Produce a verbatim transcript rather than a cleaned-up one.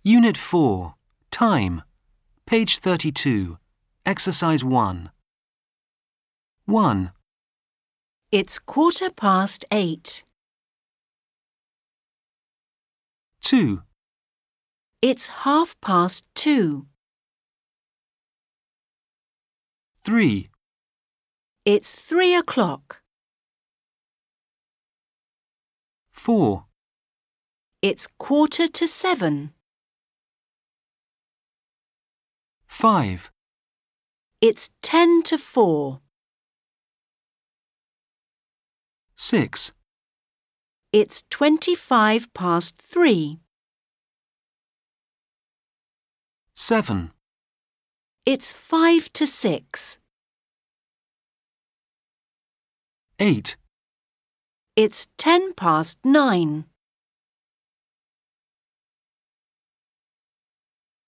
Unit four. Time. Page thirty-two. Exercise one. one. It's quarter past eight. two. It's half past two. three. It's three o'clock. four. It's quarter to seven. five. It's ten to four. six. It's twenty-five past three. seven. It's five to six. eight. It's ten past nine.